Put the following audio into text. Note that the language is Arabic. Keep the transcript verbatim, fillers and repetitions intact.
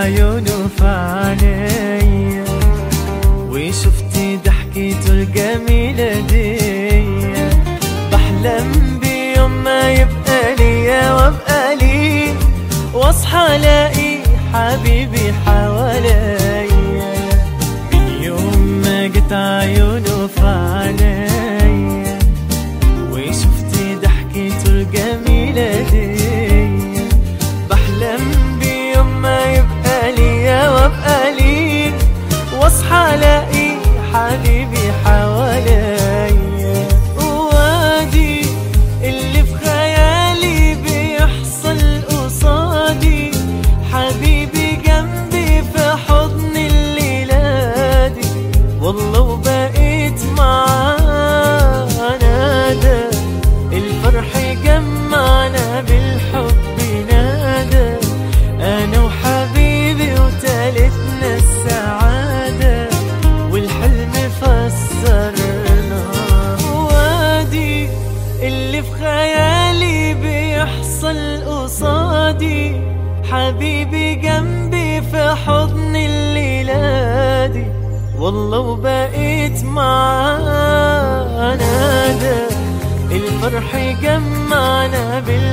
عيونه في عينيا، وشفتي ضحكته الجميلة دي. بحلم بيوم ما يبقى ليا وابقى ليه، واصحى الاقي حبيبي حواليا. من يوم ما جت عيونه في عينيا، وشفتي ضحكته الجميلة دي. بحلم بيوم ما يبقى ليا وابقى ليه، واصحى الاقي حبيبي حواليا. وادي اللي في خيالي بيحصل قصادي، حبيبي جنبي في حضن الليلة دي. والله وبقيت معاه نادى، الفرح جمعنا بالحب نادى. انا وحبيبي وتالتنا السعادة، والحلم فسرنا. وادي اللي في خيالي بيحصل قصادي، حبيبي جنبي في حضن الليلة دي. والله وبقيت معاه نادى، الفرح جمعنا بالحب